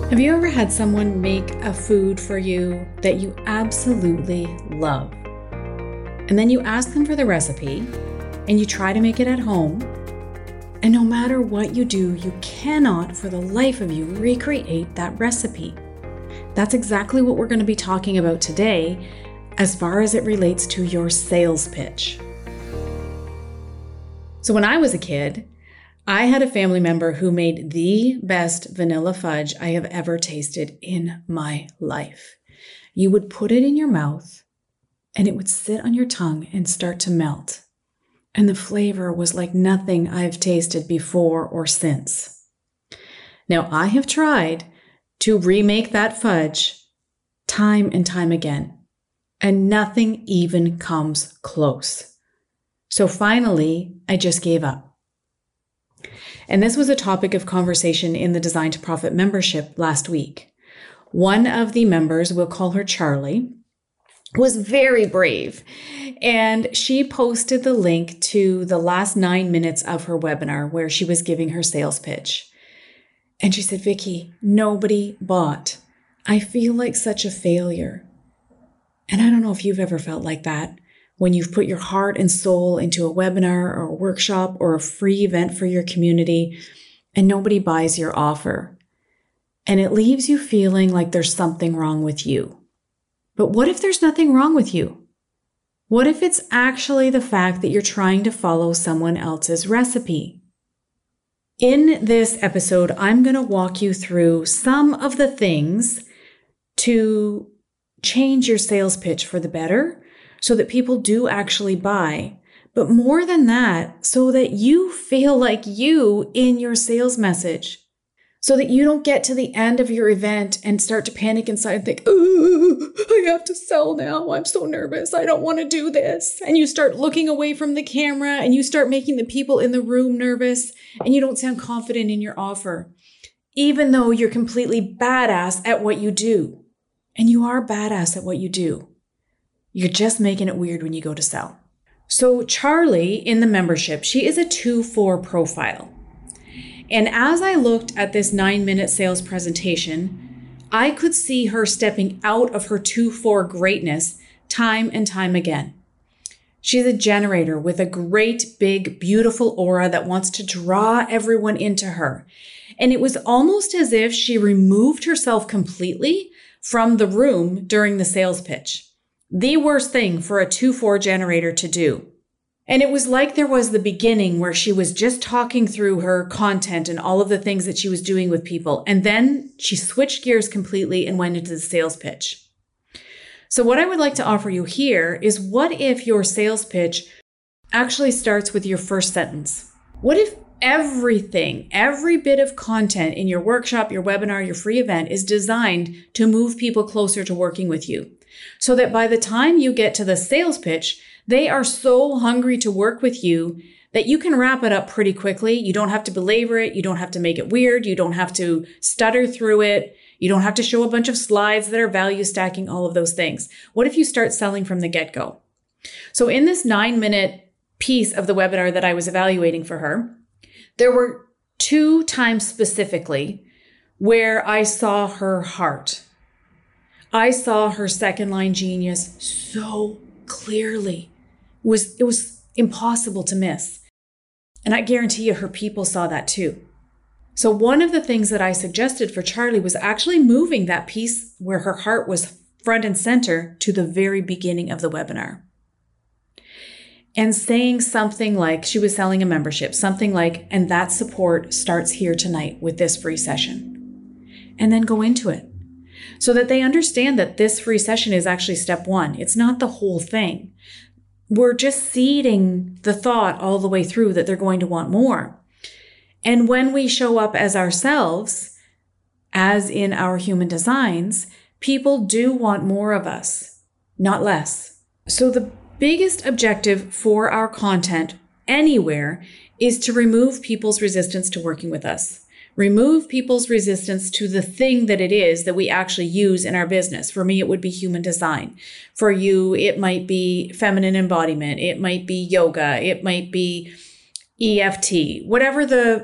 Have you ever had someone make a food for you that you absolutely love? And then you ask them for the recipe and you try to make it at home. And no matter what you do, you cannot for the life of you recreate that recipe. That's exactly what we're going to be talking about today as far as it relates to your sales pitch. So when I was a kid, I had a family member who made the best vanilla fudge I have ever tasted in my life. You would put it in your mouth and it would sit on your tongue and start to melt. And the flavor was like nothing I've tasted before or since. Now, I have tried to remake that fudge time and time again, and nothing even comes close. So finally, I just gave up. And this was a topic of conversation in the Design to Profit membership last week. One of the members, we'll call her Charlie, was very brave. And she posted the link to the last 9 minutes of her webinar where she was giving her sales pitch. And she said, Vicki, nobody bought. I feel like such a failure. And I don't know if you've ever felt like that. When you've put your heart and soul into a webinar or a workshop or a free event for your community and nobody buys your offer. And it leaves you feeling like there's something wrong with you. But what if there's nothing wrong with you? What if it's actually the fact that you're trying to follow someone else's recipe? In this episode, I'm going to walk you through some of the things to change your sales pitch for the better, so that people do actually buy. But more than that, so that you feel like you in your sales message. So that you don't get to the end of your event and start to panic inside and think, oh, I have to sell now. I'm so nervous. I don't want to do this. And you start looking away from the camera and you start making the people in the room nervous and you don't sound confident in your offer, even though you're completely badass at what you do. And you are badass at what you do. You're just making it weird when you go to sell. So Charlie in the membership, she is a 2-4 profile. And as I looked at this 9-minute sales presentation, I could see her stepping out of her 2-4 greatness time and time again. She's a generator with a great, big, beautiful aura that wants to draw everyone into her. And it was almost as if she removed herself completely from the room during the sales pitch. The worst thing for a 2-4 generator to do. And it was like there was the beginning where she was just talking through her content and all of the things that she was doing with people. And then she switched gears completely and went into the sales pitch. So what I would like to offer you here is, what if your sales pitch actually starts with your first sentence? What if everything, every bit of content in your workshop, your webinar, your free event is designed to move people closer to working with you? So that by the time you get to the sales pitch, they are so hungry to work with you that you can wrap it up pretty quickly. You don't have to belabor it. You don't have to make it weird. You don't have to stutter through it. You don't have to show a bunch of slides that are value stacking, all of those things. What if you start selling from the get-go? So in this 9-minute piece of the webinar that I was evaluating for her, there were 2 times specifically where I saw her heart. I saw her second line genius so clearly. It was impossible to miss. And I guarantee you her people saw that too. So one of the things that I suggested for Charlie was actually moving that piece where her heart was front and center to the very beginning of the webinar. And saying something like, she was selling a membership, something like, and that support starts here tonight with this free session. And then go into it. So that they understand that this free session is actually step 1. It's not the whole thing. We're just seeding the thought all the way through that they're going to want more. And when we show up as ourselves, as in our human designs, people do want more of us, not less. So the biggest objective for our content anywhere is to remove people's resistance to working with us. Remove people's resistance to the thing that it is that we actually use in our business. For me, it would be human design. For you, it might be feminine embodiment. It might be yoga. It might be EFT. Whatever the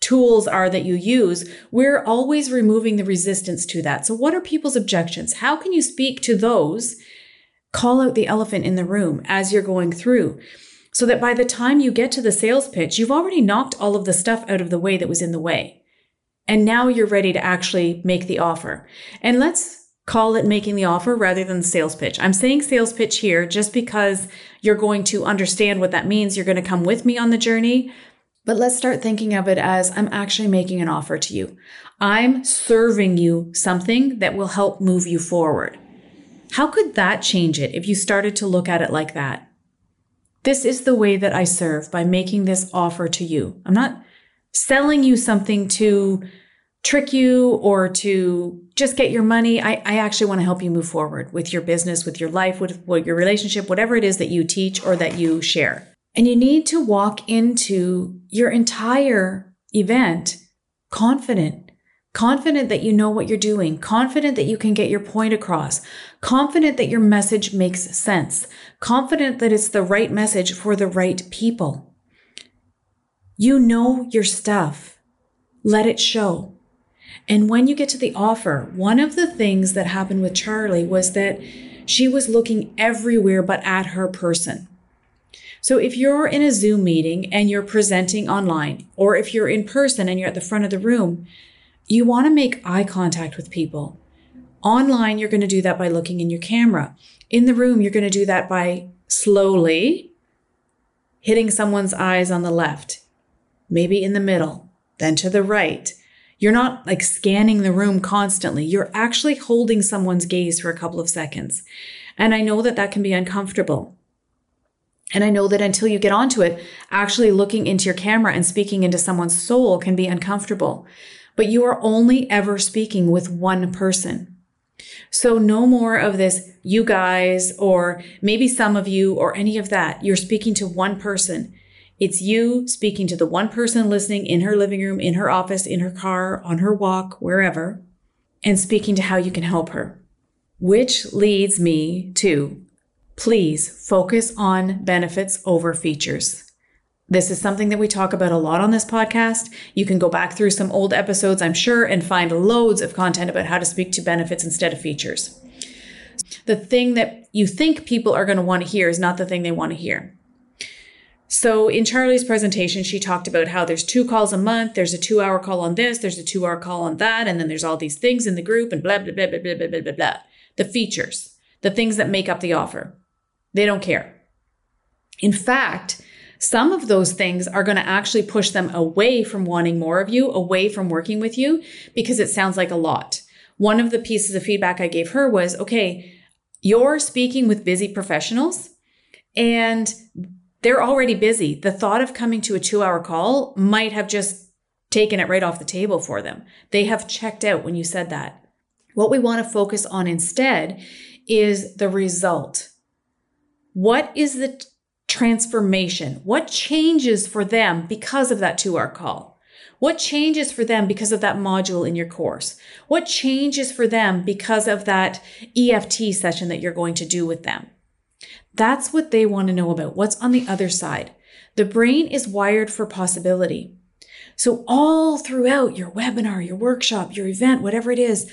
tools are that you use, we're always removing the resistance to that. So what are people's objections? How can you speak to those? Call out the elephant in the room as you're going through, so that by the time you get to the sales pitch, you've already knocked all of the stuff out of the way that was in the way. And now you're ready to actually make the offer. And let's call it making the offer rather than the sales pitch. I'm saying sales pitch here just because you're going to understand what that means. You're going to come with me on the journey. But let's start thinking of it as I'm actually making an offer to you. I'm serving you something that will help move you forward. How could that change it if you started to look at it like that? This is the way that I serve, by making this offer to you. I'm not selling you something to trick you or to just get your money. I actually want to help you move forward with your business, with your life, with your relationship, whatever it is that you teach or that you share. And you need to walk into your entire event confident that you know what you're doing, confident that you can get your point across, confident that your message makes sense, confident that it's the right message for the right people. You know your stuff. Let it show. And when you get to the offer, one of the things that happened with Charlie was that she was looking everywhere but at her person. So if you're in a Zoom meeting and you're presenting online, or if you're in person and you're at the front of the room, you want to make eye contact with people. Online, you're going to do that by looking in your camera. In the room, you're going to do that by slowly hitting someone's eyes on the left, maybe in the middle, then to the right. You're not like scanning the room constantly. You're actually holding someone's gaze for a couple of seconds. And I know that that can be uncomfortable. And I know that until you get onto it, actually looking into your camera and speaking into someone's soul can be uncomfortable. But you are only ever speaking with one person. So no more of this, you guys, or maybe some of you, or any of that. You're speaking to one person. It's you speaking to the one person listening in her living room, in her office, in her car, on her walk, wherever, and speaking to how you can help her. Which leads me to, please focus on benefits over features. This is something that we talk about a lot on this podcast. You can go back through some old episodes, I'm sure, and find loads of content about how to speak to benefits instead of features. The thing that you think people are going to want to hear is not the thing they want to hear. So in Charlie's presentation, she talked about how there's 2 calls a month. There's a 2-hour call on this. There's a 2-hour call on that. And then there's all these things in the group and blah, blah, blah, blah, blah, blah, blah, blah. The features, the things that make up the offer. They don't care. In fact, some of those things are going to actually push them away from wanting more of you, away from working with you, because it sounds like a lot. One of the pieces of feedback I gave her was, okay, you're speaking with busy professionals and they're already busy. The thought of coming to a 2-hour call might have just taken it right off the table for them. They have checked out when you said that. What we want to focus on instead is the result. What is the transformation? What changes for them because of that 2-hour call? What changes for them because of that module in your course? What changes for them because of that EFT session that you're going to do with them? That's what they want to know about. What's on the other side? The brain is wired for possibility. So all throughout your webinar, your workshop, your event, whatever it is,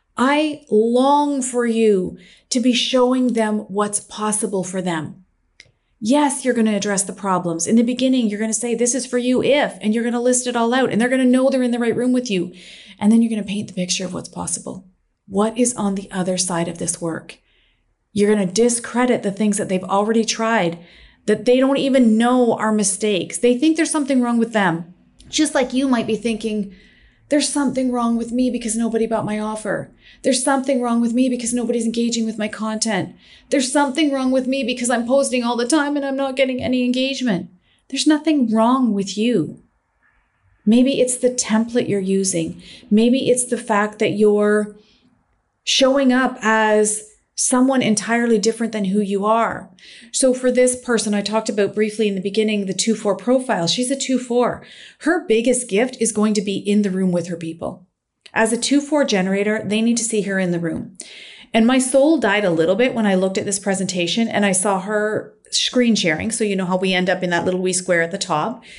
I long for you to be showing them what's possible for them. Yes, you're going to address the problems. In the beginning, you're going to say, this is for you if, and you're going to list it all out, and they're going to know they're in the right room with you. And then you're going to paint the picture of what's possible. What is on the other side of this work? You're going to discredit the things that they've already tried, that they don't even know are mistakes. They think there's something wrong with them. Just like you might be thinking, there's something wrong with me because nobody bought my offer. There's something wrong with me because nobody's engaging with my content. There's something wrong with me because I'm posting all the time and I'm not getting any engagement. There's nothing wrong with you. Maybe it's the template you're using. Maybe it's the fact that you're showing up as someone entirely different than who you are. So for this person I talked about briefly in the beginning, the 2-4 profile, she's a 2-4. Her biggest gift is going to be in the room with her people. As a 2-4 generator, they need to see her in the room. And my soul died a little bit when I looked at this presentation and I saw her screen sharing. So you know how we end up in that little wee square at the top.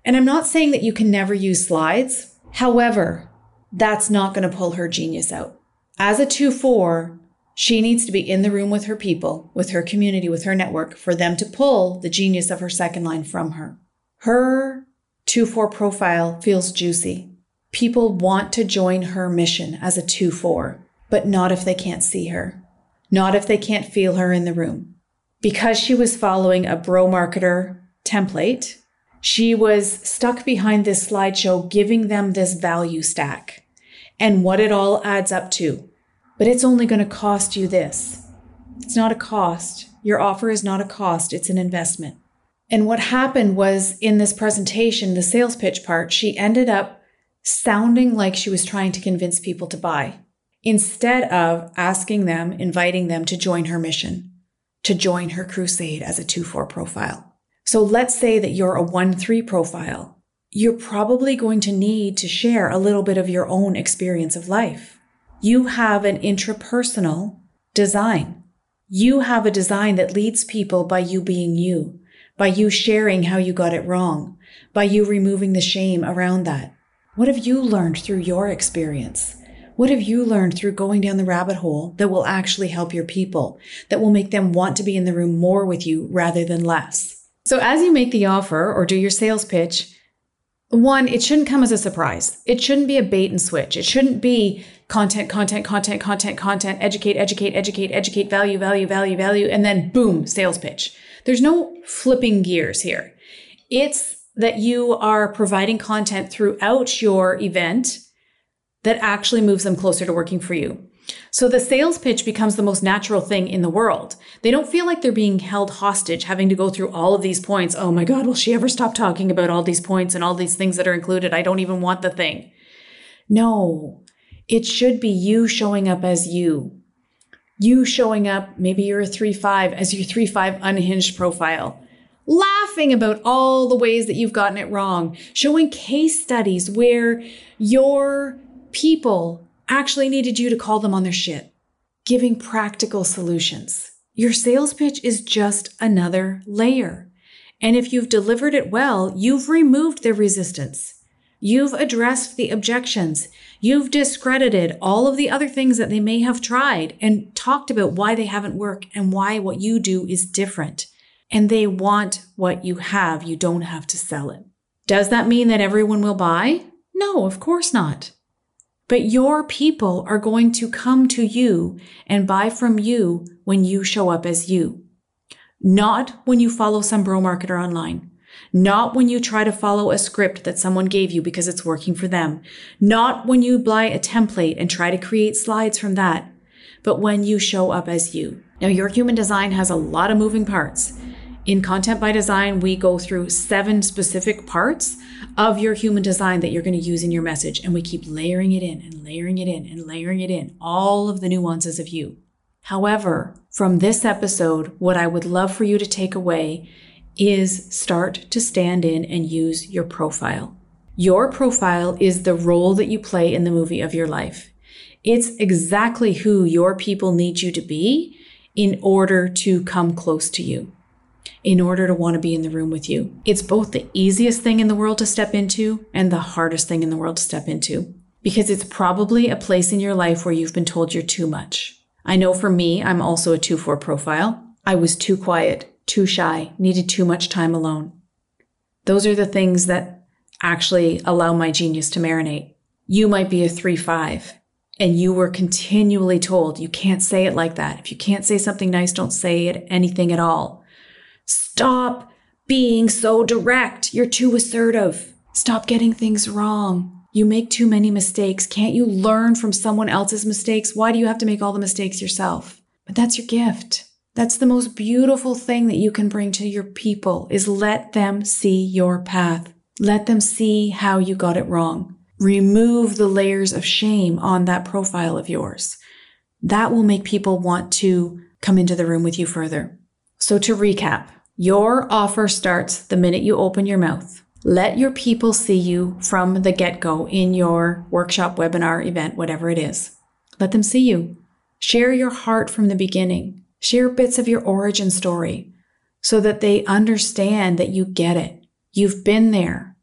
And I'm not saying that you can never use slides. However, that's not going to pull her genius out. As a 2-4, she needs to be in the room with her people, with her community, with her network, for them to pull the genius of her second line from her. Her 2-4 profile feels juicy. People want to join her mission as a 2-4, but not if they can't see her, not if they can't feel her in the room. Because she was following a bro marketer template, she was stuck behind this slideshow giving them this value stack and what it all adds up to. But it's only going to cost you this. It's not a cost. Your offer is not a cost. It's an investment. And what happened was in this presentation, the sales pitch part, she ended up sounding like she was trying to convince people to buy instead of asking them, inviting them to join her mission, to join her crusade as a 2-4 profile. So let's say that you're a 1-3 profile. You're probably going to need to share a little bit of your own experience of life. You have an intrapersonal design. You have a design that leads people by you being you, by you sharing how you got it wrong, by you removing the shame around that. What have you learned through your experience? What have you learned through going down the rabbit hole that will actually help your people, that will make them want to be in the room more with you rather than less? So as you make the offer or do your sales pitch, one, it shouldn't come as a surprise. It shouldn't be a bait and switch. It shouldn't be content, educate, value, and then boom, sales pitch. There's no flipping gears here. It's that you are providing content throughout your event that actually moves them closer to working for you. So the sales pitch becomes the most natural thing in the world. They don't feel like they're being held hostage, having to go through all of these points. Oh my God, will she ever stop talking about all these points and all these things that are included? I don't even want the thing. No, it should be you showing up as you. You showing up, maybe you're a 3-5, as your 3-5 unhinged profile. Laughing about all the ways that you've gotten it wrong. Showing case studies where your people actually needed you to call them on their shit. Giving practical solutions. Your sales pitch is just another layer. And if you've delivered it well, you've removed the resistance. You've addressed the objections. You've discredited all of the other things that they may have tried and talked about why they haven't worked and why what you do is different. And they want what you have. You don't have to sell it. Does that mean that everyone will buy? No, of course not. But your people are going to come to you and buy from you when you show up as you. Not when you follow some bro marketer online. Not when you try to follow a script that someone gave you because it's working for them. Not when you buy a template and try to create slides from that. But when you show up as you. Now, your human design has a lot of moving parts. In Content by Design, we go through 7 specific parts of your human design that you're going to use in your message. And we keep layering it in and layering it in and layering it in, all of the nuances of you. However, from this episode, what I would love for you to take away is start to stand in and use your profile. Your profile is the role that you play in the movie of your life. It's exactly who your people need you to be in order to come close to you, in order to want to be in the room with you. It's both the easiest thing in the world to step into and the hardest thing in the world to step into, because it's probably a place in your life where you've been told you're too much. I know for me, I'm also a 2-4 profile. I was too quiet, too shy, needed too much time alone. Those are the things that actually allow my genius to marinate. You might be a 3-5 and you were continually told you can't say it like that. If you can't say something nice, don't say it anything at all. Stop being so direct. You're too assertive. Stop getting things wrong. You make too many mistakes. Can't you learn from someone else's mistakes? Why do you have to make all the mistakes yourself? But that's your gift. That's the most beautiful thing that you can bring to your people, is let them see your path. Let them see how you got it wrong. Remove the layers of shame on that profile of yours. That will make people want to come into the room with you further. So to recap, your offer starts the minute you open your mouth. Let your people see you from the get-go in your workshop, webinar, event, whatever it is. Let them see you. Share your heart from the beginning. Share bits of your origin story so that they understand that you get it. You've been there.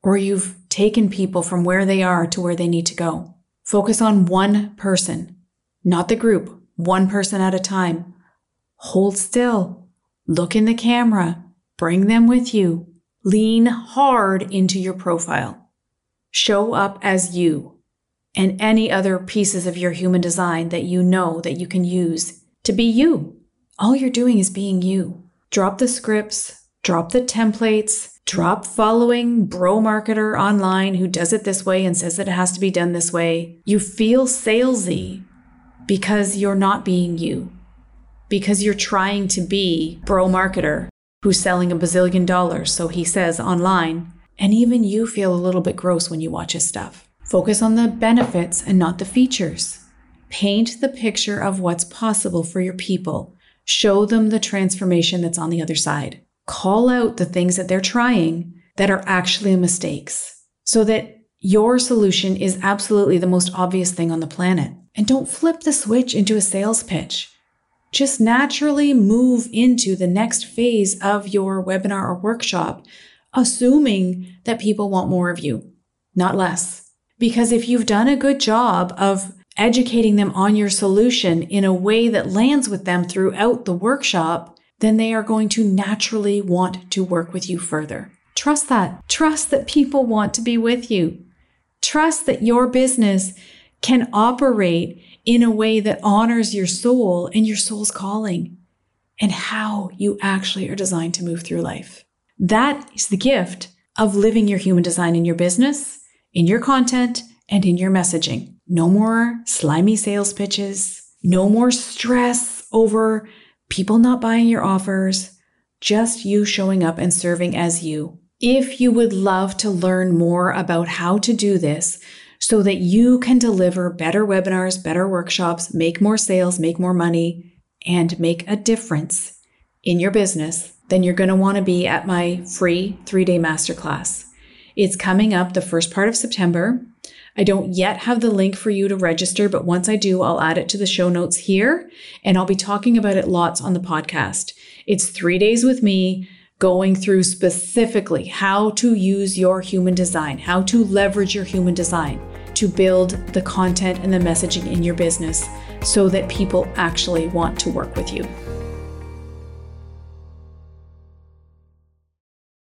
or you've taken people from where they are to where they need to go. Focus on one person, not the group, one person at a time. Hold still, look in the camera, bring them with you. Lean hard into your profile. Show up as you and any other pieces of your human design that you know that you can use to be you. All you're doing is being you. Drop the scripts, drop the templates, drop following bro marketer online who does it this way and says that it has to be done this way. You feel salesy because you're not being you, because you're trying to be bro marketer who's selling $1 bazillion, so he says online, and even you feel a little bit gross when you watch his stuff. Focus on the benefits and not the features. Paint the picture of what's possible for your people. Show them the transformation that's on the other side. Call out the things that they're trying that are actually mistakes so that your solution is absolutely the most obvious thing on the planet. And don't flip the switch into a sales pitch. Just naturally move into the next phase of your webinar or workshop, assuming that people want more of you, not less. Because if you've done a good job of educating them on your solution in a way that lands with them throughout the workshop, then they are going to naturally want to work with you further. Trust that. Trust that people want to be with you. Trust that your business can operate in a way that honors your soul and your soul's calling and how you actually are designed to move through life. That is the gift of living your human design in your business, in your content, and in your messaging. No more slimy sales pitches. No more stress over people not buying your offers. Just you showing up and serving as you. If you would love to learn more about how to do this so that you can deliver better webinars, better workshops, make more sales, make more money, and make a difference in your business, then you're going to want to be at my free 3-day masterclass. It's coming up the first part of September. I don't yet have the link for you to register, but once I do, I'll add it to the show notes here, and I'll be talking about it lots on the podcast. It's 3 days with me going through specifically how to use your human design, how to leverage your human design to build the content and the messaging in your business so that people actually want to work with you.